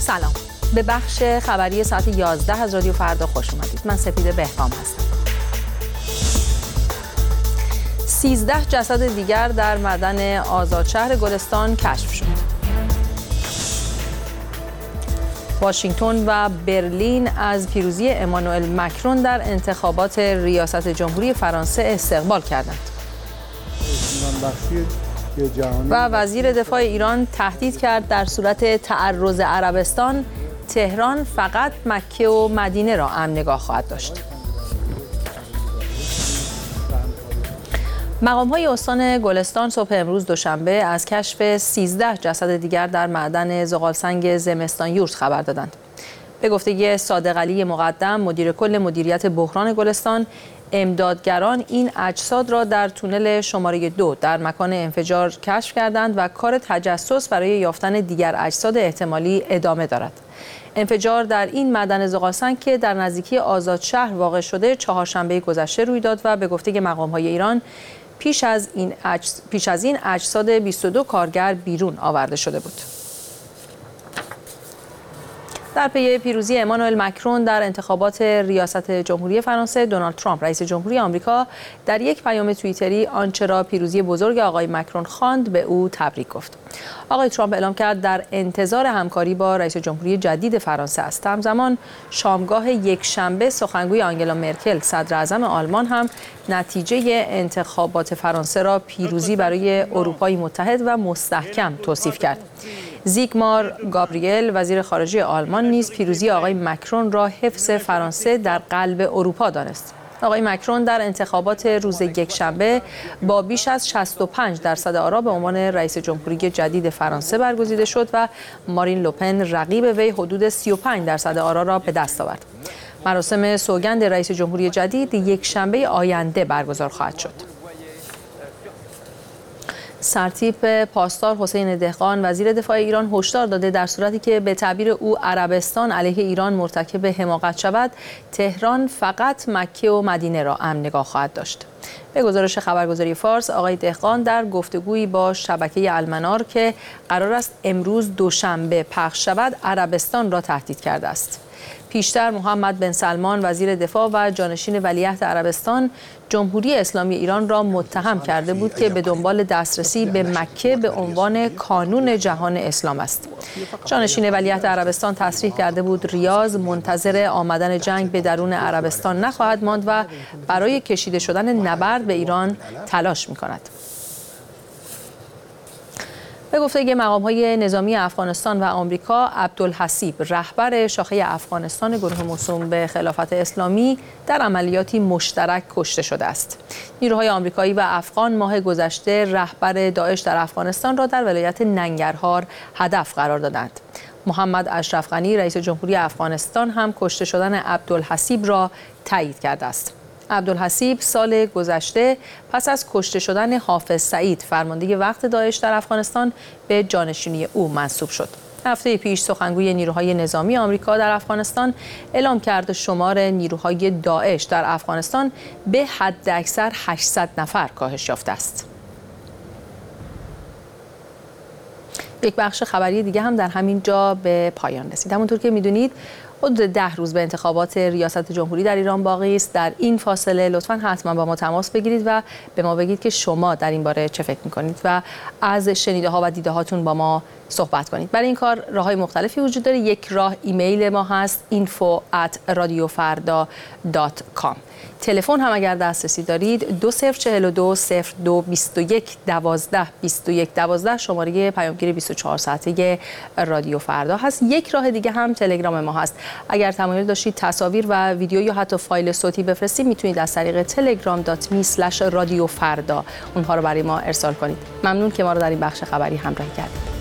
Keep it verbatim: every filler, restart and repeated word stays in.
سلام، به بخش خبری ساعت یازده از رادیو فردا خوش اومدید. من سپیده بهرام هستم. سیزده جسد دیگر در معدن آزادشهر گلستان کشف شد. واشنگتن و برلین از پیروزی امانوئل مکرون در انتخابات ریاست جمهوری فرانسه استقبال کردند. و وزیر دفاع ایران تهدید کرد در صورت تعرض عربستان، تهران فقط مکه و مدینه را امن نگاه خواهد داشت. مقام‌های استان گلستان صبح امروز دوشنبه از کشف سیزده جسد دیگر در معدن زغالسنگ زمستان یورت خبر دادند. به گفته صادق علی مقدم، مدیر کل مدیریت بحران گلستان، امدادگران این اجساد را در تونل شماره دو در مکان انفجار کشف کردند و کار تجسس برای یافتن دیگر اجساد احتمالی ادامه دارد. انفجار در این معدن زغالسنگ که در نزدیکی آزادشهر واقع شده چهارشنبه گذشته روی داد و به گفته مقام‌های ایران پیش از این اجس... پیش از این اجساد بیست و دو کارگر بیرون آورده شده بود. در پی پیروزی امانوئل مکرون در انتخابات ریاست جمهوری فرانسه، دونالد ترامپ رئیس جمهوری آمریکا در یک پیام توییتری آنچه را پیروزی بزرگ آقای مکرون خواند به او تبریک گفت. آقای ترامپ اعلام کرد در انتظار همکاری با رئیس جمهوری جدید فرانسه است. همزمان شامگاه یکشنبه سخنگوی آنگلا مرکل صدر اعظم آلمان هم نتیجه انتخابات فرانسه را پیروزی برای اروپای متحد و مستحکم توصیف کرد. زیگمار گابریل وزیر خارجه آلمان نیز پیروزی آقای مکرون را حفظ فرانسه در قلب اروپا دانست. آقای مکرون در انتخابات روز یکشنبه با بیش از شصت و پنج درصد آرا به عنوان رئیس جمهوری جدید فرانسه برگزیده شد و مارین لوپن رقیب وی حدود سی و پنج درصد آرا را به دست آورد. مراسم سوگند رئیس جمهوری جدید یکشنبه آینده برگزار خواهد شد. سرتیپ پاسدار حسین دهقان وزیر دفاع ایران هشدار داده در صورتی که به تعبیر او عربستان علیه ایران مرتکب حماقت شود، تهران فقط مکه و مدینه را امن نگاه خواهد داشت. به گزارش خبرگزاری فارس، آقای دهقان در گفتگویی با شبکه المنار که قرار است امروز دوشنبه پخش شود، عربستان را تهدید کرده است. پیشتر محمد بن سلمان وزیر دفاع و جانشین ولیعهد عربستان جمهوری اسلامی ایران را متهم کرده بود که به دنبال دسترسی به مکه به عنوان کانون جهان اسلام است. جانشین ولیعهد عربستان تصریح کرده بود ریاض منتظر آمدن جنگ به درون عربستان نخواهد ماند و برای کشیده شدن نبرد به ایران تلاش می‌کند. به گفته مقام‌های نظامی افغانستان و آمریکا، عبدالحسیب رهبر شاخه افغانستان گروه موسوم به خلافت اسلامی در عملیاتی مشترک کشته شده است. نیروهای آمریکایی و افغان ماه گذشته رهبر داعش در افغانستان را در ولایت ننگرهار هدف قرار دادند. محمد اشرف غنی رئیس جمهوری افغانستان هم کشته شدن عبدالحسیب را تایید کرده است. عبدالحسیب سال گذشته پس از کشته شدن حافظ سعید فرمانده وقت داعش در افغانستان به جانشینی او منصوب شد. هفته پیش سخنگوی نیروهای نظامی آمریکا در افغانستان اعلام کرد شمار نیروهای داعش در افغانستان به حداکثر هشتصد نفر کاهش یافته است. یک بخش خبری دیگه هم در همین جا به پایان رسید. همونطور که میدونید حدود ده روز به انتخابات ریاست جمهوری در ایران باقی است. در این فاصله لطفاً حتما با ما تماس بگیرید و به ما بگید که شما در این باره چه فکر می‌کنید و از شنیده ها و دیده هاتون با ما صحبت کنید. برای این کار راه‌های مختلفی وجود داره. یک راه ایمیل ما هست info at radiofarda dot com. تلفن هم اگر دسترسی دارید دو صفر چهل و دو صفر دو بیست و یک دوازده بیست و یک دوازده شماره پیامگیر بیست و چهار ساعته رادیو فردا هست. یک راه دیگه هم تلگرام ما هست. اگر تمایل داشتید تصاویر و ویدیو یا حتی فایل صوتی بفرستید میتونید از طریق تلگرام دات می اسلش رادیو فردا اونها رو برای ما ارسال کنید. ممنون که ما رو در این بخش خبری همراهی کردید.